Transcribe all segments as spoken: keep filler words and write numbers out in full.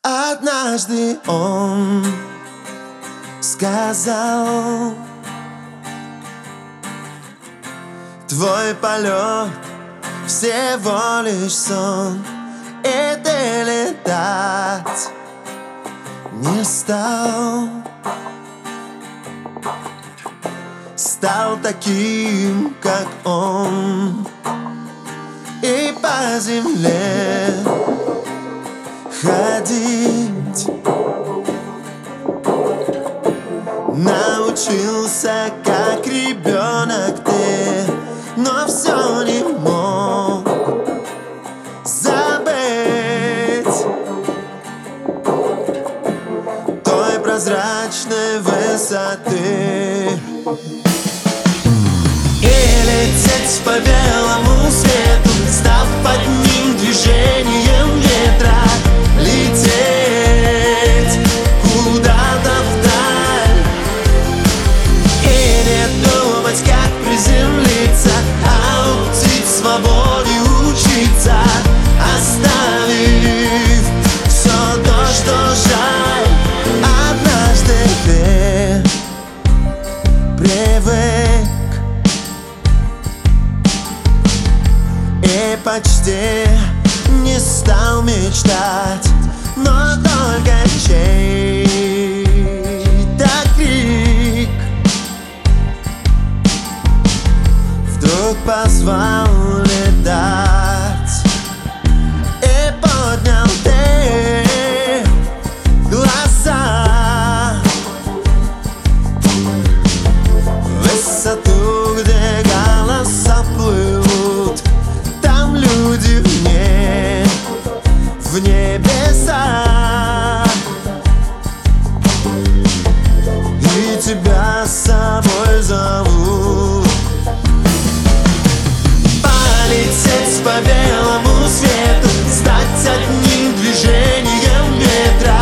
Однажды он сказал: твой полет всего лишь сон, и ты летать не стал. Стал таким, как он, и по земле ходить. Научился, как ребенок ты, но все не мог забыть той прозрачной высоты. И лететь по белому свету, став под ним движением ветра. Лететь куда-то вдаль и не думать, как приземлиться, а уйти в свободе учиться, оставив все то, что жаль. Однажды ты привык и почти не стал мечтать, но только чей-то крик вдруг позвал летать. И поднял ты глаза в высоту, где голоса плывут, там люди вне, в небеса, и тебя с собой зовут. Полететь по белому свету, стать одним движением ветра.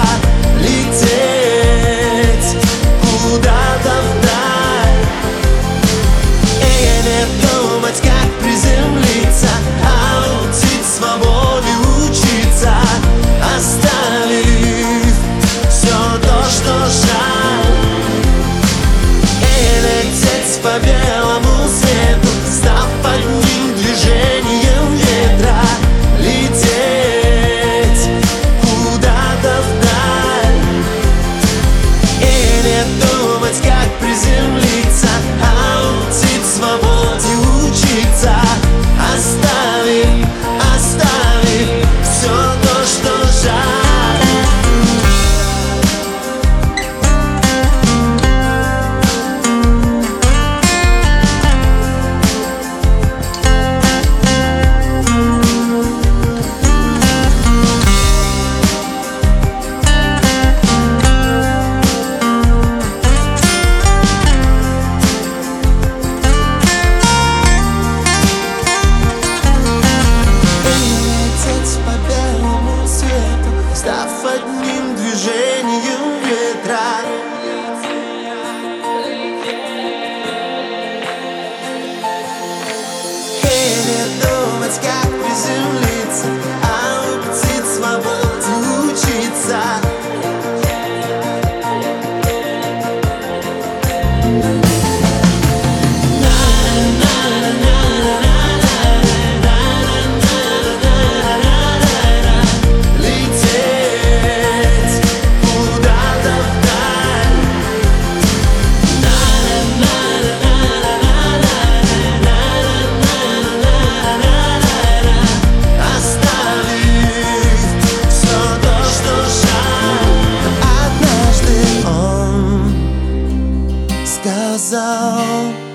Лететь куда-то вдаль и не думать, как приземлиться, а уйти в свободе учиться, оставив все то, что жаль. И лететь по белому свету, став под ним движением ветра. Лететь куда-то вдаль и не думать, как приземлиться, а уйти в свободе учиться, оставив, оставив все то, что жаль. Став одним движением ветра. И не думать, как приземлиться, а уйти в свободе учиться. Сказал: